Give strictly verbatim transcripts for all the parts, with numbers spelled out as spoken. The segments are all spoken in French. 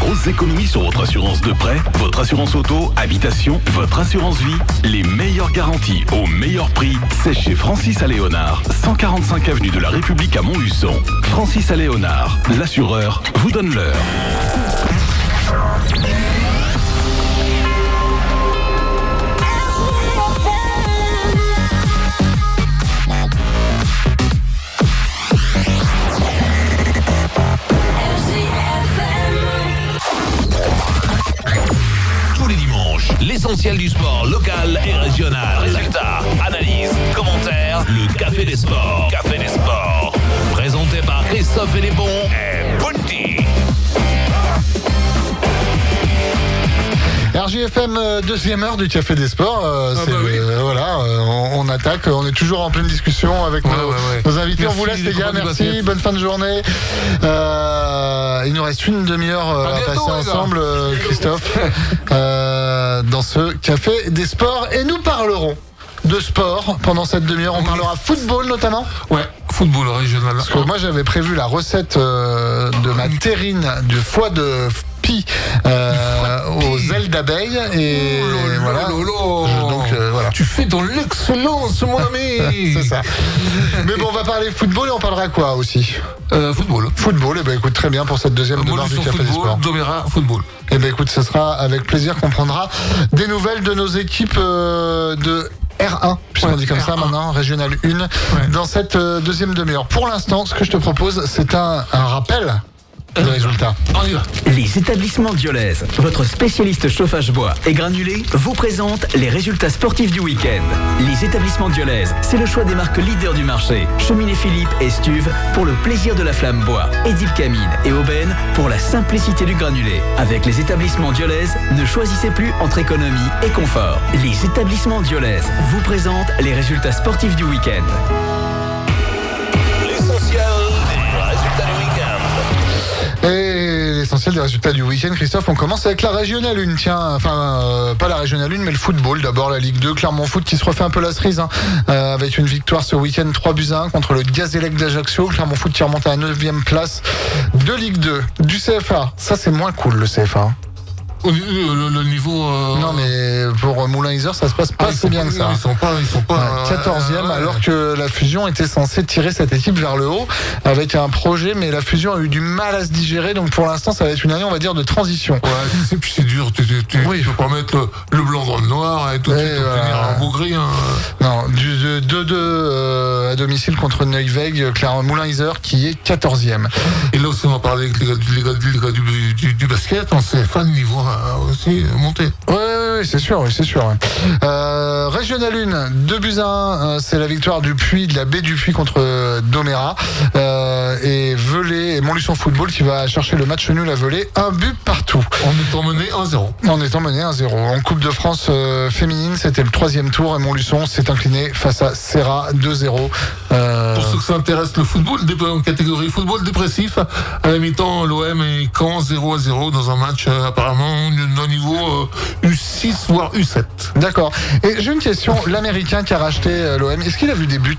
grosses économies sur votre assurance de prêt, votre assurance auto, habitation, votre assurance vie. Les meilleures garanties au meilleur prix, c'est chez Francis à Léonard, cent quarante-cinq avenue de la République à Montluçon. Francis à Léonard, l'assureur vous donne l'heure. L'essentiel du sport local et régional. Résultats, analyses, commentaires. Le Café des Sports. Café des Sports. Présenté par Christophe Hélébon et Bunty. R J F M, deuxième heure du Café des Sports. Euh, ah c'est, bah oui. euh, voilà, euh, on, on attaque. On est toujours en pleine discussion avec ouais, nos, ouais, ouais. nos invités. Merci, on vous laisse les gars, merci. basket. Bonne fin de journée. Euh, il nous reste une demi-heure euh, à, à bientôt, passer les ensemble, euh, Christophe, euh, dans ce Café des Sports. Et nous parlerons de sport pendant cette demi-heure. On parlera football notamment. Ouais, football régional. Parce que moi j'avais prévu la recette euh, de ma terrine de foie de pie euh, aux ailes d'abeille et Oh là là voilà. là là. Je- donc euh, voilà. Tu fais dans l'excellence, mon ami. C'est ça. Mais bon, on va parler football et on parlera quoi aussi Euh, football. Football. Et ben écoute, très bien pour cette deuxième demeure du Montluçon Café des Sports. football, Doméra football. Et ben écoute, ce sera avec plaisir qu'on prendra des nouvelles de nos équipes euh, de R un, puisqu'on Ouais, dit comme R un. ça maintenant, Régional un, Ouais. dans cette euh, deuxième demi-heure. Pour l'instant, ce que je te propose, c'est un, un rappel des résultats. On y va. Les établissements Diolaise, votre spécialiste chauffage bois et granulé, vous présente les résultats sportifs du week-end. Les établissements Diolaise, c'est le choix des marques leaders du marché. Cheminée Philippe et Stuve pour le plaisir de la flamme bois. Edil Camine et Aubaine pour la simplicité du granulé. Avec les établissements Diolaise, ne choisissez plus entre économie et confort. Les établissements Diolaise vous présentent les résultats sportifs du week-end. L'essentiel des résultats du week-end. Et l'essentiel des résultats du week-end, Christophe, on commence avec la Régionale un, tiens, enfin, euh, pas la Régionale un, mais le football, d'abord la Ligue deux, Clermont Foot qui se refait un peu la cerise, hein, euh, avec une victoire ce week-end, trois buts à un contre le Gazélec d'Ajaccio, Clermont Foot qui remonte à la neuvième place de Ligue deux, du C F A, ça c'est moins cool le C F A. Hein. Au- Le, le- le niveau. euh, Non mais pour Moulin-Isère, ça se passe pas ah, ils si sont bien pas- que ça. Ils sont pas. Ils sont pas. Ouais, quatorzième, ouais, alors que la fusion était censée tirer cette équipe vers le haut avec un projet, mais la fusion a eu du mal à se digérer, donc pour l'instant ça va être une année, on va dire, de transition. Ouais, et puis c'est dur, tu, tu, tu, Oui. tu peux pas mettre le, le blanc dans le noir et tout de Ouais, suite obtenir voilà. un beau gris. Hein. Non, du deux deux euh, à domicile contre Neuweg, Clermont Moulin-Isère qui est quatorzième. Et là aussi on en parlait avec les gars, du- les gars, du- les gars du, du, du basket, on C F A, le niveau a aussi monté. Ouais, ouais, ouais, c'est sûr, oui, c'est sûr. Ouais. Euh, Régional un, deux buts à un, euh, c'est la victoire du Puy, de la baie du Puy contre euh, Doméra. Euh, et Velay et Montluçon Football qui va chercher le match nul à Velay, un but partout. En étant mené un zéro. En étant mené un zéro. En Coupe de France euh, féminine, c'était le troisième tour et Montluçon s'est incliné face à Serra deux zéro. Euh, Pour ceux que ça intéresse, le football, dé- en catégorie football dépressif, à la mi-temps, l'O M est Caen zéro à zéro dans un match euh, apparemment d'un niveau euh, U six voire U sept. D'accord. Et j'ai une question. L'Américain qui a racheté euh, l'O M, est-ce qu'il a vu des buts?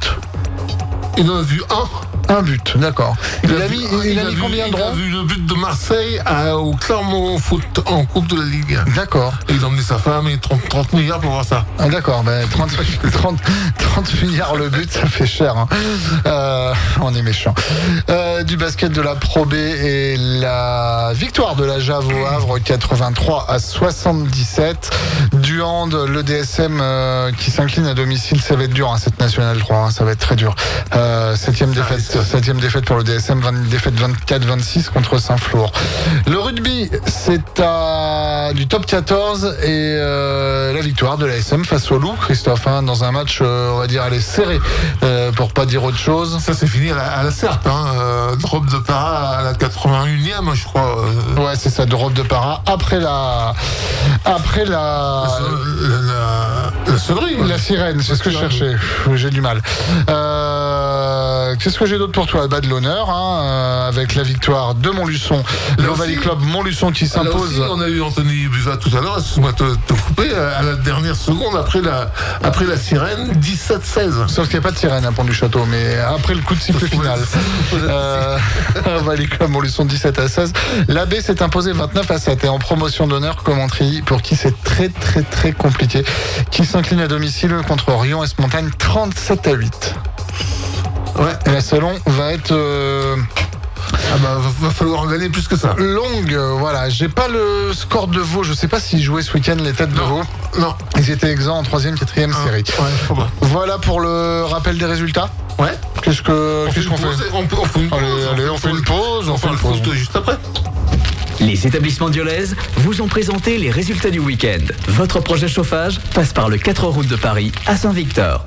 Il en a vu un. Un but, d'accord. Il, a, vu- mis, il, a mis vu- combien de Il a ronds? vu le but de Marseille à- au Clermont Foot en Coupe de la Ligue. D'accord. Et il a emmené sa femme et trente, trente milliards pour voir ça. Ah, d'accord, ben trente, trente, trente milliards le but, ça fait cher. Hein. Euh, on est méchant. Euh, du basket de la Pro B et la victoire de la Jave au Havre, quatre-vingt-trois à soixante-dix-sept. Du hand, le D S M euh, qui s'incline à domicile, ça va être dur, hein, cette Nationale trois, hein, ça va être très dur. Euh, septième défaite, septième défaite pour le D S M, vingt, défaite vingt-quatre vingt-six contre Saint-Flour. Le rugby, c'est à du top quatorze et euh, la victoire de l'A S M face au Loup, Christophe, hein, dans un match, euh, on va dire, allez, serré, euh, pour pas dire autre chose. Ça c'est fini à la, à la Serpe, hein. euh, drop de para à la quatre-vingt-unième, je crois. euh. Ouais, c'est ça, de robe de para après la, après la, La, la, la sonnerie. la sirène, c'est ce que je cherchais. J'ai du mal. Euh, Euh, qu'est-ce que j'ai d'autre pour toi? Bah, de l'honneur, hein, euh, avec la victoire de Montluçon, le Valley Club Montluçon qui s'impose. On a eu Anthony Buvat tout à l'heure, excuse-moi de te, te couper, à la dernière seconde après la, après la sirène, dix-sept seize. Sauf qu'il n'y a pas de sirène à Pont-du-Château, mais après le coup de sifflet final. euh, Valley Club Montluçon dix-sept à seize. L'A B s'est imposé vingt-neuf à sept et en promotion d'honneur, Commentry, pour qui c'est très très très compliqué, qui s'incline à domicile contre Rion Esmontagne trente-sept à huit. Ouais. Et la Salon va être euh, ah bah va, va falloir en gagner plus que ça. Longue, euh, voilà. J'ai pas le score de Vaud. Je sais pas s'ils jouaient ce week-end les têtes de Vaud. Non. Ils étaient exempts en troisième, quatrième ah, série. Ouais, bon. Voilà pour le rappel des résultats. Ouais. Qu'est-ce que on qu'est-ce qu'on fait, on, on fait une pause. Allez, allez, on fait une pause. On fait une pause juste après. Les établissements Diolèse vous ont présenté les résultats du week-end. Votre projet chauffage passe par le quatre route de Paris à Saint-Victor.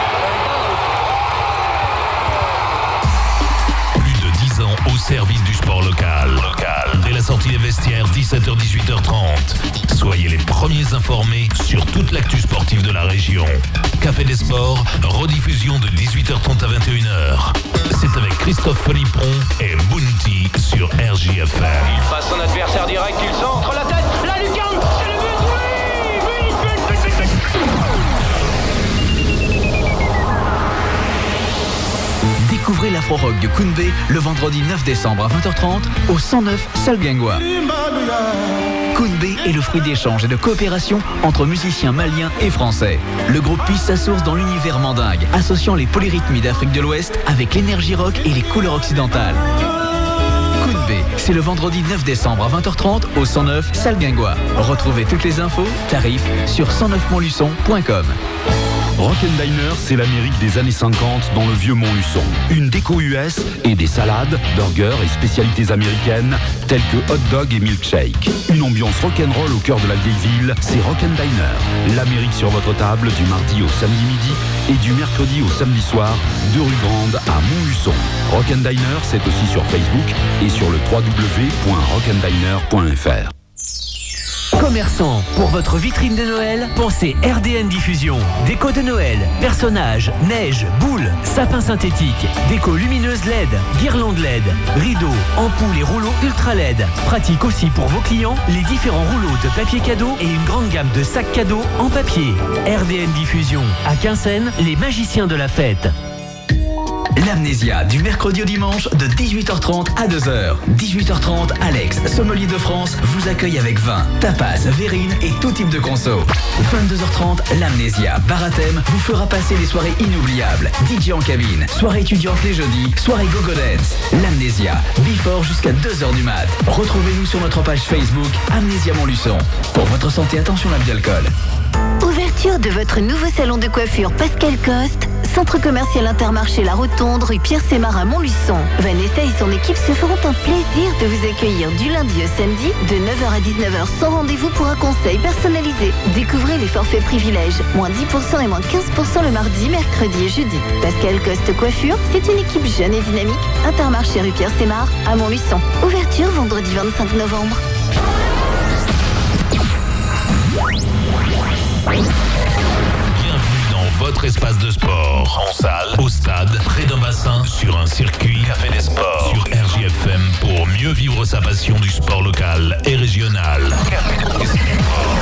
Au service du sport local. Local. Dès la sortie des vestiaires, dix-sept heures dix-huit heures trente. Soyez les premiers informés sur toute l'actu sportive de la région. Café des Sports, rediffusion de dix-huit heures trente à vingt et une heures. C'est avec Christophe Felipon et Bounty sur R J F M. Il passe son adversaire direct, il centre la tête, la lucarne, c'est le but, oui, but, but, but, but, but. Découvrez l'Afro-Rock de Kounbé le vendredi neuf décembre à vingt heures trente au cent neuf Salle Guingois. Kounbé est le fruit d'échanges et de coopération entre musiciens maliens et français. Le groupe puise sa source dans l'univers mandingue, associant les polyrythmies d'Afrique de l'Ouest avec l'énergie rock et les couleurs occidentales. Kounbé, c'est le vendredi neuf décembre à vingt heures trente au cent neuf Salle Guingois. Retrouvez toutes les infos, tarifs sur cent neuf montluçon point com. Rock'n'Diner, c'est l'Amérique des années cinquante dans le vieux Montluçon. Une déco U S et des salades, burgers et spécialités américaines telles que hot dog et milkshake. Une ambiance rock'n'roll au cœur de la vieille ville, c'est Rock'n'Diner. L'Amérique sur votre table du mardi au samedi midi et du mercredi au samedi soir, de rue Grande à Montluçon. Rock'n'Diner, c'est aussi sur Facebook et sur le w w w point rock'n'diner point f r. Commerçant, pour votre vitrine de Noël, pensez R D N Diffusion. Déco de Noël, personnages, neige, boules, sapins synthétiques, déco lumineuse L E D, guirlandes L E D, rideaux, ampoules et rouleaux ultra L E D. Pratique aussi pour vos clients les différents rouleaux de papier cadeau et une grande gamme de sacs cadeaux en papier. R D N Diffusion, à Quinssaines, les magiciens de la fête. L'Amnésia, du mercredi au dimanche, de dix-huit heures trente à deux heures. dix-huit heures trente, Alex, sommelier de France, vous accueille avec vin, tapas, verrine et tout type de conso. vingt-deux heures trente, l'Amnésia, bar à thème, vous fera passer des soirées inoubliables. D J en cabine, soirée étudiante les jeudis, soirée go-go dance. L'Amnésia, before jusqu'à deux heures du mat. Retrouvez-nous sur notre page Facebook, Amnésia Montluçon. Pour votre santé, attention à l'abus d'alcool. Ouverture de votre nouveau salon de coiffure Pascal Coste, centre commercial Intermarché La Rotonde, rue Pierre-Sémarin à Montluçon. Vanessa et son équipe se feront un plaisir de vous accueillir du lundi au samedi de neuf heures à dix-neuf heures sans rendez-vous pour un conseil personnalisé. Découvrez les forfaits privilèges, moins dix pour cent et moins quinze pour cent le mardi, mercredi et jeudi. Pascal Coste Coiffure, c'est une équipe jeune et dynamique. Intermarché rue Pierre-Sémarin à Montluçon. Ouverture vendredi vingt-cinq novembre. Bienvenue dans votre espace de sport. En salle, au stade, près d'un bassin, sur un circuit. Café des Sports. Sur R J F M pour mieux vivre sa passion du sport local et régional. Café des Sports.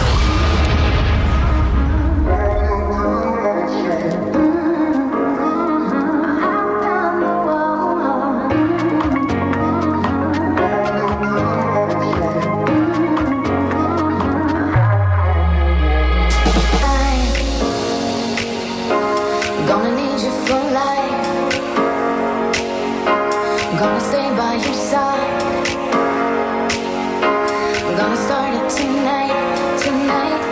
Gonna stay by your side. Gonna start it tonight, tonight.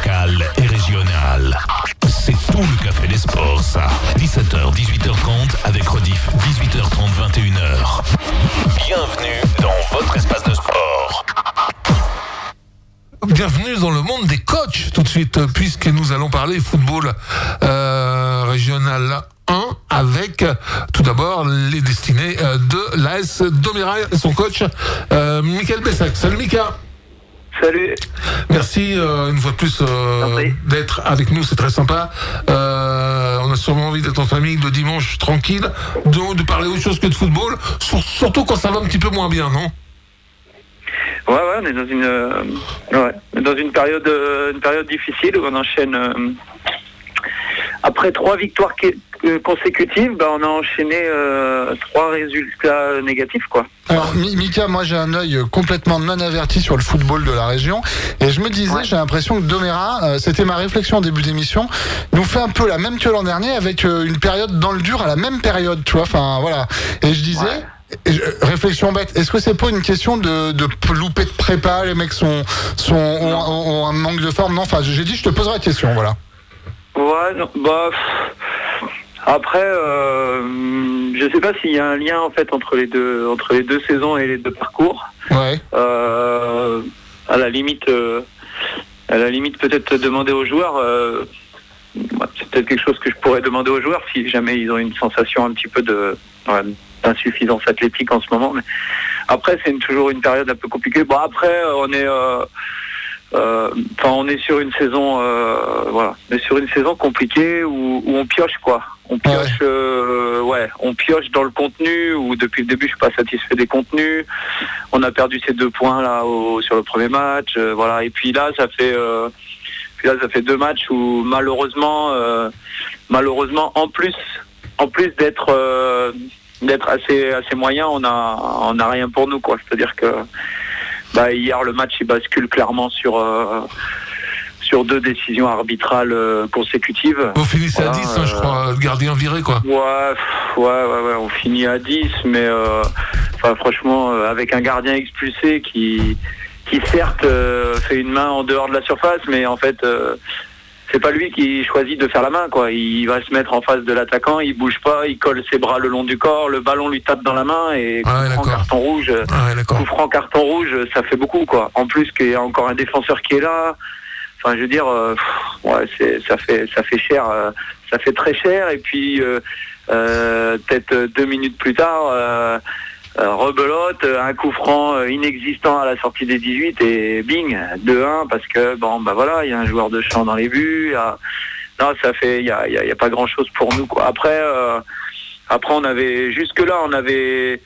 local et régional. C'est tout le Café des Sports, ça. dix-sept heures, dix-huit heures trente, avec rediff dix-huit heures trente, vingt et une heures. Bienvenue dans votre espace de sport. Bienvenue dans le monde des coachs, tout de suite, puisque nous allons parler football euh, régional un avec euh, tout d'abord les destinées euh, de l'A S Domérail et son coach euh, Michael Bessac. Salut Mika. Salut. Merci euh, une fois de plus euh, d'être avec nous, c'est très sympa. Euh, on a sûrement envie d'être en famille le dimanche tranquille, de, de parler autre chose que de football, sur, surtout quand ça va un petit peu moins bien, non ? Ouais, ouais, on est dans une, euh, ouais, dans une période, euh, une période difficile où on enchaîne. Euh, après trois victoires qui, euh, consécutives, bah, on a enchaîné euh, trois résultats négatifs, quoi. Alors, Mika, moi j'ai un œil complètement non averti sur le football de la région, et je me disais, ouais. j'ai l'impression que Domérat, euh, c'était ma réflexion en début d'émission, nous fait un peu la même que l'an dernier, avec euh, une période dans le dur à la même période, tu vois. Enfin, voilà. Et je disais. Ouais. Et je, réflexion bête, est-ce que c'est pas une question de, de louper de prépa, les mecs sont, sont ont, ont, ont un manque de forme? Non, enfin j'ai dit je te poserai la question, voilà. Ouais, non, bah après euh, je sais pas s'il y a un lien en fait entre les deux entre les deux saisons et les deux parcours. Ouais. Euh, à la limite euh, à la limite peut-être demander aux joueurs euh, c'est peut-être quelque chose que je pourrais demander aux joueurs si jamais ils ont une sensation un petit peu de ouais, d'insuffisance athlétique en ce moment, mais après c'est une, toujours une période un peu compliquée. Bon après on est euh, euh, enfin on est sur une saison euh, voilà, on est sur une saison compliquée où, où on pioche quoi. On pioche ouais. Euh, ouais, on pioche dans le contenu où depuis le début je suis pas satisfait des contenus. On a perdu ces deux points là au, sur le premier match, euh, voilà, et puis là ça fait euh, puis là ça fait deux matchs où malheureusement euh, malheureusement en plus en plus d'être euh, d'être assez assez moyen, on a on a rien pour nous quoi. C'est-à-dire que bah, hier le match il bascule clairement sur euh, sur deux décisions arbitrales euh, consécutives. Vous finissez voilà, à dix, euh, hein, je crois, le gardien viré quoi. Ouais, ouais, ouais, ouais, on finit à dix, mais euh, enfin franchement euh, avec un gardien expulsé qui qui certes euh, fait une main en dehors de la surface, mais en fait euh, c'est pas lui qui choisit de faire la main quoi. Il va se mettre en face de l'attaquant, il bouge pas, il colle ses bras le long du corps, le ballon lui tape dans la main et coup ah ouais, franc carton rouge, ah ouais, coup franc carton rouge, ça fait beaucoup quoi. En plus qu'il y a encore un défenseur qui est là. Enfin je veux dire, euh, ouais, c'est, ça fait ça fait cher, euh, ça fait très cher et puis euh, euh, peut-être deux minutes plus tard. Euh, Euh, rebelote, un coup franc euh, inexistant à la sortie des dix-huit et bing, deux un parce que bon bah voilà, il y a un joueur de champ dans les buts. A... Non, ça fait, il y a, y a, y a pas grand chose pour nous quoi. Après, euh, après on avait jusque là on avait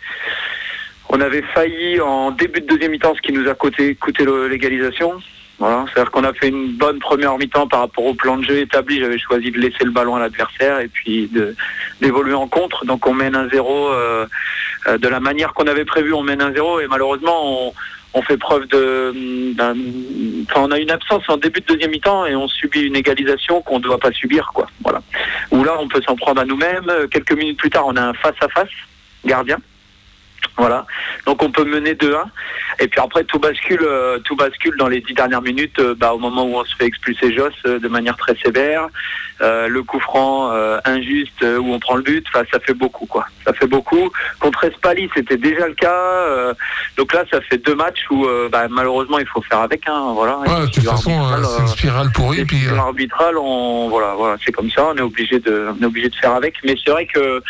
on avait failli en début de deuxième mi-temps, ce qui nous a coûté coûté l'égalisation. Voilà, c'est-à-dire qu'on a fait une bonne première mi-temps par rapport au plan de jeu établi. J'avais choisi de laisser le ballon à l'adversaire et puis de, d'évoluer en contre. Donc on mène un zéro euh, de la manière qu'on avait prévu. On mène un zéro et malheureusement on, on fait preuve de, d'un, enfin on a une absence en début de deuxième mi-temps et on subit une égalisation qu'on ne doit pas subir quoi. Voilà. Où là on peut s'en prendre à nous-mêmes. Quelques minutes plus tard on a un face à face gardien. Voilà, donc on peut mener deux un et puis après tout bascule, euh, tout bascule dans les dix dernières minutes, euh, bah, au moment où on se fait expulser Joss euh, de manière très sévère, euh, le coup franc euh, injuste euh, où on prend le but, enfin ça fait beaucoup quoi, ça fait beaucoup. Contre Espali c'était déjà le cas, euh, donc là ça fait deux matchs où euh, bah, malheureusement il faut faire avec, hein, voilà. Ouais, de toute façon euh, c'est une spirale pourrie. Puis euh... arbitrale, on voilà, voilà, c'est comme ça, on est obligé de, on est obligé de faire avec, mais c'est vrai que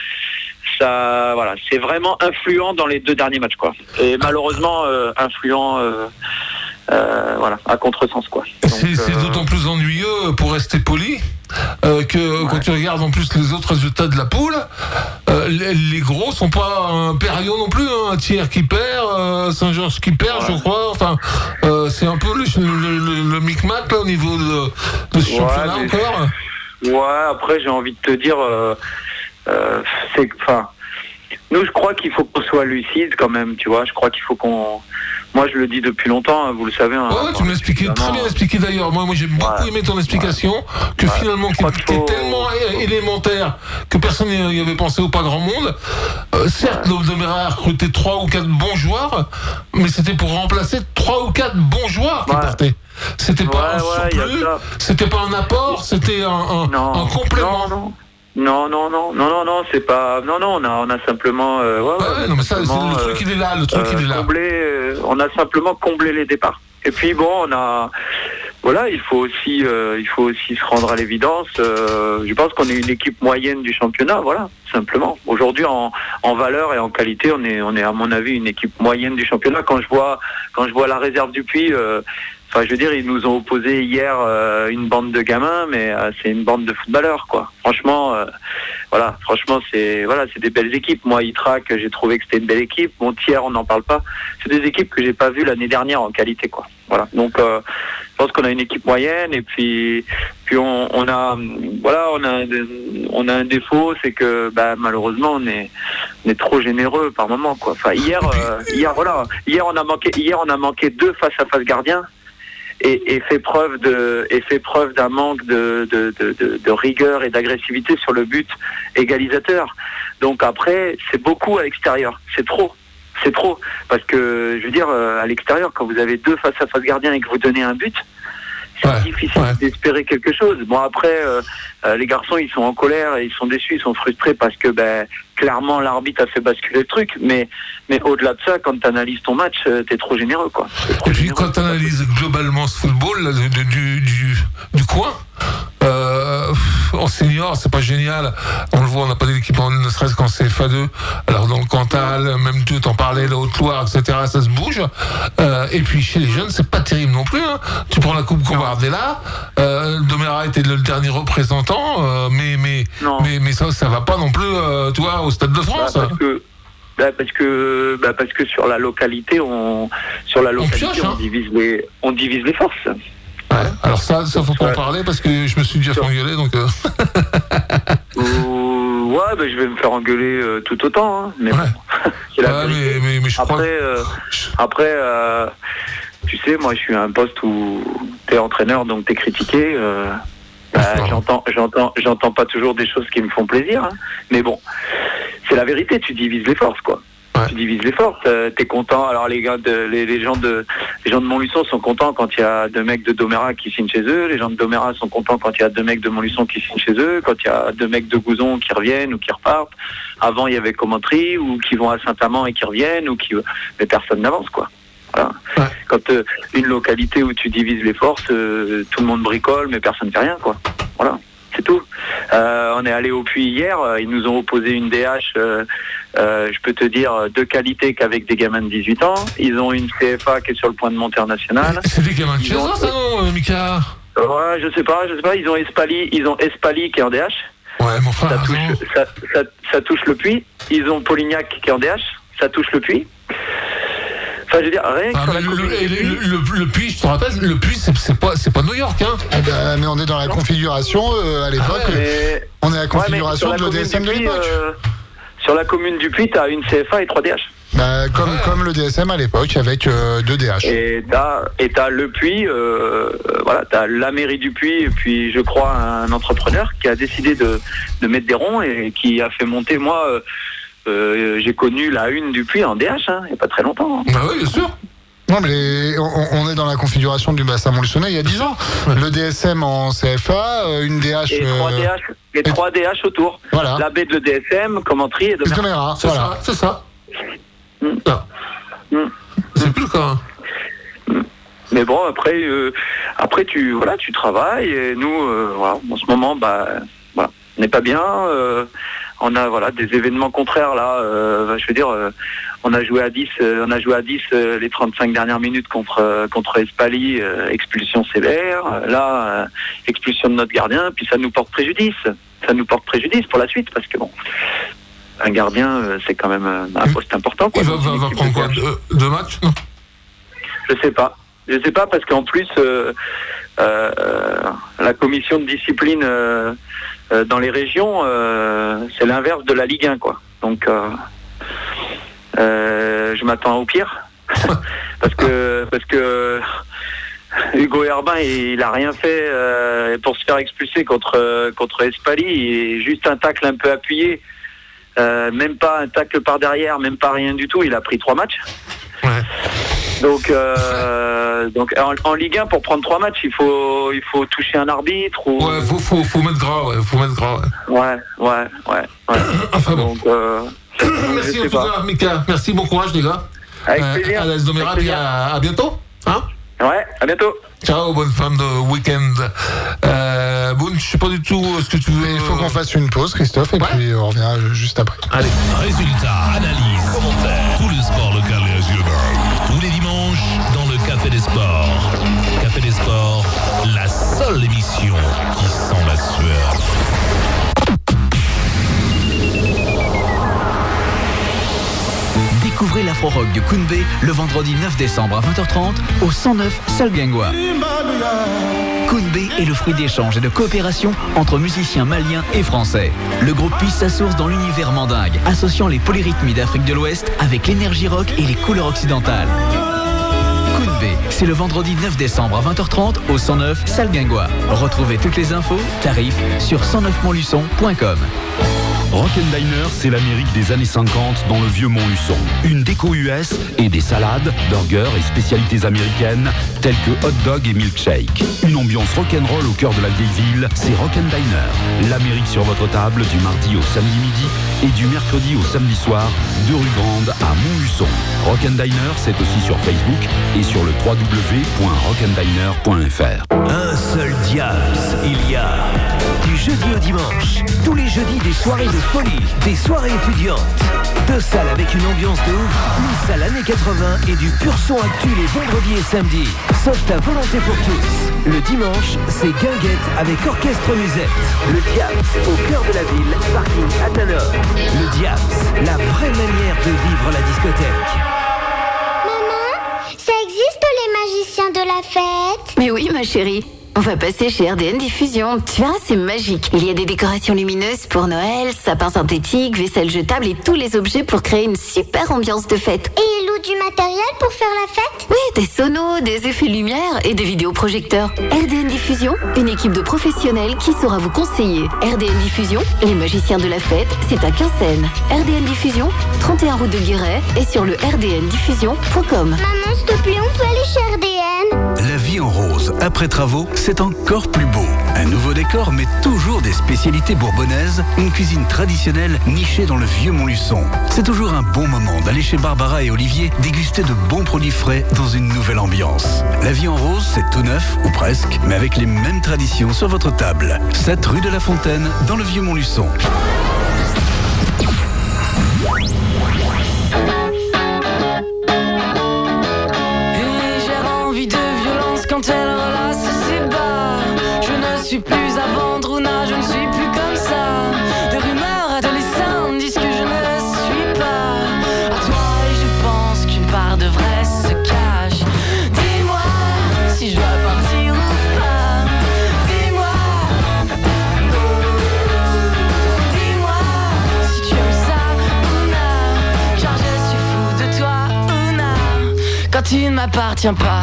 ça, voilà, c'est vraiment influent dans les deux derniers matchs, quoi. Et malheureusement, euh, influent, euh, euh, voilà, à contresens, quoi. Donc, c'est, c'est euh... d'autant plus ennuyeux, pour rester poli, euh, que ouais. Quand tu regardes en plus les autres résultats de la poule, euh, les, les gros sont pas un Périon non plus, hein, un Thiers qui perd, euh, Saint-Georges qui perd, ouais. Je crois. Enfin, euh, c'est un peu le, le, le, le micmac là, au niveau de, de ce ouais, championnat mais... encore. Ouais, après j'ai envie de te dire. Euh... Euh, c'est, enfin, nous je crois qu'il faut qu'on soit lucide quand même, tu vois. Je crois qu'il faut qu'on. Moi je le dis depuis longtemps, hein, vous le savez. Hein, ouais, tu m'as expliqué, très bien expliqué d'ailleurs. Moi, moi j'ai beaucoup ouais, aimé ton explication, ouais, que ouais, finalement qui était faut... tellement élémentaire que personne n'y avait pensé ou pas grand monde. Euh, certes, ouais. Domérail a recruté trois ou quatre bons joueurs, mais c'était pour remplacer trois ou quatre bons joueurs qui ouais. partaient. C'était pas Ouais, un ouais, y a surplus, ça. c'était pas un apport, c'était un, un, Non, un complément. non, non. Non, non, non, non, non, non, c'est pas. Non, non, on a, on a simplement. Euh, ouais, Ouais, ouais, on a non, mais ça, c'est simplement, le truc, euh, il est là, le truc, euh, il est là. comblé, euh, on a simplement comblé les départs. Et puis bon, on a. Voilà, il faut aussi, euh, il faut aussi se rendre à l'évidence. Euh, je pense qu'on est une équipe moyenne du championnat, voilà, simplement. Aujourd'hui, en, en valeur et en qualité, on est, on est à mon avis une équipe moyenne du championnat. Quand je vois, quand je vois la réserve du Puy. Euh, Enfin, je veux dire, ils nous ont opposé hier euh, une bande de gamins, mais euh, c'est une bande de footballeurs, quoi. Franchement, euh, voilà, franchement, c'est voilà, c'est des belles équipes. Moi, Itrac, j'ai trouvé que c'était une belle équipe. Montier, on n'en parle pas. C'est des équipes que j'ai pas vues l'année dernière en qualité, quoi. Voilà. Donc, euh, je pense qu'on a une équipe moyenne, et puis, puis on, on a, voilà, on a, on a un défaut, c'est que, bah, malheureusement, on est, on est trop généreux par moment, quoi. Enfin, hier, euh, hier, voilà, hier on a manqué, hier on a manqué deux face à face gardiens. Et, et fait preuve de et fait preuve d'un manque de, de, de, de, de rigueur et d'agressivité sur le but égalisateur. Donc après, c'est beaucoup à l'extérieur. C'est trop. C'est trop. Parce que, je veux dire, à l'extérieur, quand vous avez deux face à face gardiens et que vous donnez un but, c'est ouais, difficile ouais. d'espérer quelque chose. Bon, après, euh, euh, les garçons, ils sont en colère et ils sont déçus, ils sont frustrés parce que, ben, clairement, l'arbitre a fait basculer le truc. Mais, mais au-delà de ça, quand tu analyses ton match, euh, t'es trop généreux, quoi. Trop et puis, généreux, quand tu analyses globalement ce football là, du, du, du, du coin, euh, en senior, c'est pas génial. On le voit, on n'a pas d'équipe, ne serait-ce qu'en C F A deux. Alors, dans le Cantal, même tu t'en parlais, la Haute-Loire, et cetera, ça se bouge. Euh, et puis, chez les jeunes, c'est pas terrible non plus. Hein. Tu prends la Coupe Combardella, euh, Doméra était le dernier représentant, euh, mais, mais, mais, mais ça, ça va pas non plus, euh, tu vois, au Stade de France. Bah, parce que... Bah parce que bah parce que sur la localité on sur la localité on, pioche, hein. on divise les on divise les forces. Ouais, alors ça ça faut pas en parler parce que je me suis déjà fait engueuler donc euh... euh, ouais bah je vais me faire engueuler euh, tout autant hein, mais ouais. bon, c'est la ouais, mais, mais, mais je après crois... euh, après euh, tu sais moi je suis à un poste où t'es entraîneur donc t'es critiqué euh, bah, j'entends j'entends j'entends pas toujours des choses qui me font plaisir hein, mais bon c'est la vérité, tu divises les forces, quoi. Ouais. Tu divises les forces. Euh, t'es content. Alors les gars, de, les, les gens de, les gens de Montluçon sont contents quand il y a deux mecs de Doméra qui signent chez eux. Les gens de Doméra sont contents quand il y a deux mecs de Montluçon qui signent chez eux. Quand il y a deux mecs de Gouzon qui reviennent ou qui repartent. Avant, il y avait Commentry ou qui vont à Saint-Amand et qui reviennent ou qui, mais personne n'avance, quoi. Voilà. Ouais. Quand euh, une localité où tu divises les forces, euh, tout le monde bricole, mais personne ne fait rien, quoi. Voilà. C'est tout. Euh, on est allé au Puy hier, ils nous ont opposé une D H, euh, euh, je peux te dire, de qualité qu'avec des gamins de dix-huit ans. Ils ont une C F A qui est sur le point de monter en national. C'est des gamins de quinze ans, ça non, Mika? Ouais, je sais pas, je sais pas. Ils ont Espali, ils ont Espali qui est en D H. Ouais, mon frère. Ça touche, ça, ça, ça touche le Puy. Ils ont Polignac qui est en D H. Ça touche le Puy. Enfin, je veux dire, rien ah, que le, le, le, le, le Puy, je te rappelle, le Puy, c'est, c'est, pas, c'est pas New York, hein. Eh ben, mais on est dans la configuration, euh, à l'époque, ah ouais, mais... on est à la configuration ouais, de l'O D S M de l'époque. Euh, sur la commune du Puy, t'as une C F A et trois D H. Bah, comme, ouais. comme le D S M à l'époque, avec euh, deux D H. Et t'as, et t'as le Puy, euh, voilà, t'as la mairie du Puy, et puis je crois un entrepreneur qui a décidé de, de mettre des ronds et qui a fait monter, moi... Euh, Euh, j'ai connu la une du Puy en D H, hein, il n'y a pas très longtemps. Hein. Bah oui, bien sûr. Non, mais les, on, on est dans la configuration du bassin Montluçonnais il y a dix ans. Ouais. Le D S M en C F A, une D H... Et trois D H, et trois D H autour. Voilà. La baie de le D S M, Commentry et Doméra. Doméra, c'est voilà. ça, c'est ça. Mm. ça. Mm. C'est plus le cas. Mm. Mais bon, après, euh, après tu, voilà, tu travailles, et nous, euh, voilà, en ce moment, bah, voilà, on n'est pas bien... Euh, on a voilà des événements contraires là. Euh, je veux dire, euh, on a joué à dix, euh, on a joué à dix euh, les trente-cinq dernières minutes contre euh, contre Espali, euh, expulsion sévère. Là, euh, expulsion de notre gardien, puis ça nous porte préjudice. Ça nous porte préjudice pour la suite parce que bon, un gardien, euh, c'est quand même un poste important. Quoi. Il va, va, va prendre quoi, deux, deux matchs? Non. Je sais pas. Je sais pas parce qu'en plus, euh, euh, la commission de discipline. Euh, Euh, dans les régions, euh, c'est l'inverse de la Ligue un, quoi. Donc, euh, euh, je m'attends au pire, parce que parce que Hugo Herbin, il a rien fait euh, pour se faire expulser contre contre Espali, et juste un tacle un peu appuyé, euh, même pas un tacle par derrière, même pas rien du tout. Il a pris trois matchs. Ouais. Donc, euh, donc en, en Ligue un, pour prendre trois matchs, il faut, il faut toucher un arbitre ou. Ouais, faut, faut, faut mettre gras, ouais, faut mettre gras. Ouais, ouais, ouais, ouais. ouais. Enfin bon. Donc, euh, merci en tout cas, Mika. Merci, bon courage, les gars. Avec plaisir. À l'A S Doméra, puis à, à bientôt. Hein? Ouais, à bientôt. Ciao, bonne fin de week-end. Euh, Boone, je sais pas du tout ce que tu veux. Il faut qu'on fasse une pause, Christophe, et ouais. puis on revient juste après. Allez. Résultats, analyse, commentaires. Tout le sport local et régional. Tous les dimanches dans le Café des Sports. Café des Sports, la seule émission qui sent la sueur. Découvrez l'Afro-Rock de Kounbé le vendredi neuf décembre à vingt heures trente au cent neuf Salle Gangua. Kounbé est le fruit d'échanges et de coopération entre musiciens maliens et français. Le groupe puise sa source dans l'univers mandingue, associant les polyrythmies d'Afrique de l'Ouest avec l'énergie rock et les couleurs occidentales. Kounbé, c'est le vendredi neuf décembre à vingt heures trente au cent neuf Salle Gangua. Retrouvez toutes les infos, tarifs sur cent neuf montluçon point com. Rock'n'Diner, c'est l'Amérique des années cinquante dans le vieux Montluçon. Une déco U S et des salades, burgers et spécialités américaines telles que hot dog et milkshake. Une ambiance rock'n'roll au cœur de la vieille ville, c'est Rock'n'Diner. L'Amérique sur votre table du mardi au samedi midi et du mercredi au samedi soir, de rue Grande à Montluçon. Rock'n'Diner, c'est aussi sur Facebook et sur le w w w point rock'n'diner point f r. Un seul Diams, il y a du jeudi au dimanche, tous les jeudis des soirées de folie, des soirées étudiantes. Deux salles avec une ambiance de ouf, une salle années quatre-vingts et du pur son actu les vendredis et samedis. Sauf ta volonté pour tous. Le dimanche, c'est Guinguette avec Orchestre Musette. Le Diams, au cœur de la ville, parking Athanor. Le Diams, la vraie manière de vivre la discothèque. Maman, ça existe les magiciens de la fête? Mais oui, ma chérie. On va passer chez R D N Diffusion. Tu verras, c'est magique. Il y a des décorations lumineuses pour Noël, sapins synthétiques, vaisselle jetable et tous les objets pour créer une super ambiance de fête. Et ils louent du matériel pour faire la fête? Oui, des sonos, des effets lumière et des vidéoprojecteurs. R D N Diffusion, une équipe de professionnels qui saura vous conseiller. R D N Diffusion, les magiciens de la fête, c'est à Quinssaines. R D N Diffusion, trente et un route de Guéret et sur le r d n diffusion point com. Maman, s'il te plaît, on peut aller chez R D N? La vie en rose, après travaux, c'est encore plus beau. Un nouveau décor, mais toujours des spécialités bourbonnaises, une cuisine traditionnelle nichée dans le vieux Montluçon. C'est toujours un bon moment d'aller chez Barbara et Olivier déguster de bons produits frais dans une nouvelle ambiance. La vie en rose, c'est tout neuf, ou presque, mais avec les mêmes traditions sur votre table. sept rue de la Fontaine, dans le vieux Montluçon. Quand elle relasse ses bas, je ne suis plus à Vendrouna, je ne suis plus comme ça. De rumeurs adolescentes disent que je ne suis pas à toi et je pense qu'une part de vrai se cache. Dis-moi si je dois partir ou pas. Dis-moi, dis-moi si tu aimes ça ou non. Car je suis fou de toi ou non. Quand tu ne m'appartiens pas.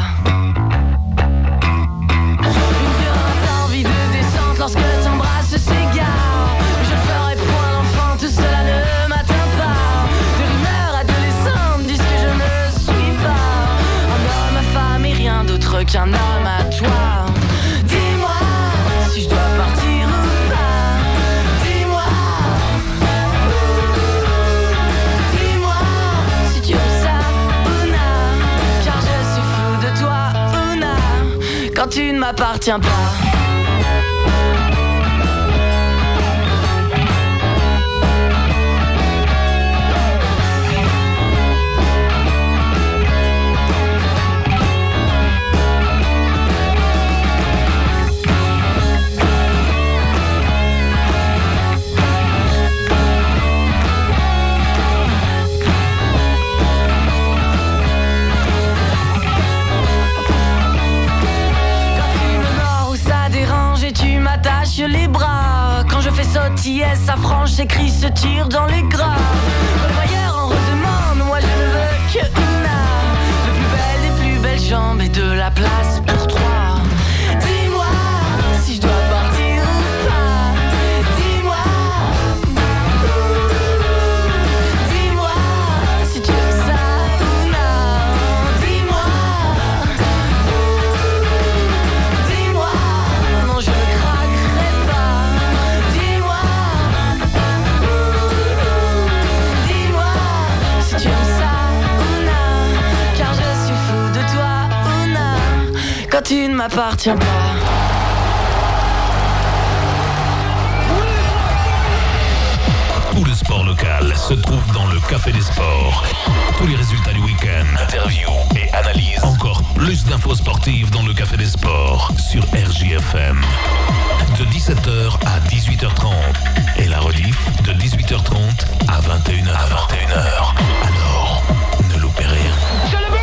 Lorsque t'embrasses s'égare, je ne ferai point l'enfant, tout cela ne m'atteint pas. Des rumeurs adolescentes disent que je ne suis pas un homme à femme et rien d'autre qu'un homme à toi. Dis-moi si je dois partir ou pas. Dis-moi, dis-moi si tu aimes ça ou non. Car je suis fou de toi ou non. Quand tu ne m'appartiens pas. Les bras, quand je fais sautiller sa frange, ses cris se tirent dans les graves. Le voyeur en redemande, moi je ne veux que Una. De plus belle des plus belles jambes et de la place pour trois. Dis-moi si je dois partir ou pas. Dis-moi, dis-moi si tu aimes ça ou non. Dis-moi ne m'appartient pas. Tout le sport local se trouve dans le Café des Sports. Tous les résultats du week-end, interviews et analyses. Encore plus d'infos sportives dans le Café des Sports sur R J F M. De dix-sept heures à dix-huit heures trente. Et la rediff de dix-huit heures trente à vingt et une heures. À vingt et une heures. Alors, ne loupez rien. C'est le but!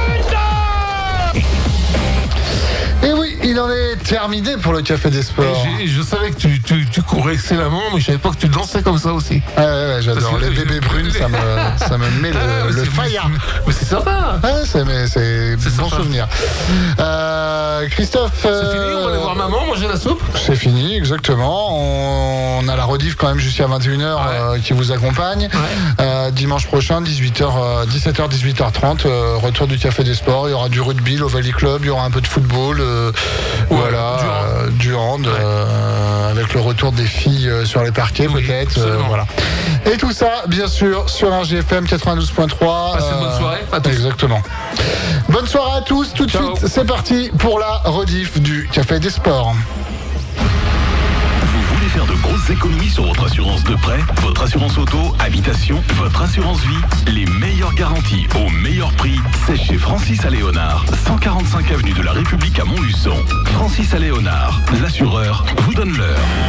Et oui, il en est terminé pour le Café des Sports. Et je savais que tu, tu, tu courais excellemment, mais je savais pas que tu dansais comme ça aussi. Ouais, ouais, ouais, j'adore. Les bébés brunes, ça me, ça me met le, ah, le fire. Mais c'est sympa. Ouais, c'est, mais c'est, c'est bon sympa. Souvenir. Euh, Christophe. C'est euh, fini, on va aller voir maman manger la soupe. C'est fini, exactement. On, on a la rediff quand même jusqu'à vingt et une heures ouais. euh, qui vous accompagne. Ouais. Euh, dimanche prochain, dix-huit heures, dix-sept heures, dix-huit heures trente, euh, retour du Café des Sports. Il y aura du rugby, l'Ovalie Club, il y aura un peu de football. Euh, ouais, voilà, du hand, euh, du hand ouais. euh, avec le retour des filles euh, sur les parquets oui, peut-être. Euh, voilà. Et tout ça, bien sûr, sur R J F M quatre-vingt-douze point trois. Passez une bonne soirée à tous. Exactement. Bonne soirée à tous. Tout de Ciao. Suite, c'est parti pour la rediff du Café des Sports. Vous voulez faire de grosses économies sur votre assurance de prêt, votre assurance auto, habitation, votre assurance vie? Les meilleures garanties au meilleur prix, c'est chez Francis à Léonard, cent quarante-cinq avenue de la République à Montluçon. Francis à Léonard, l'assureur vous donne l'heure.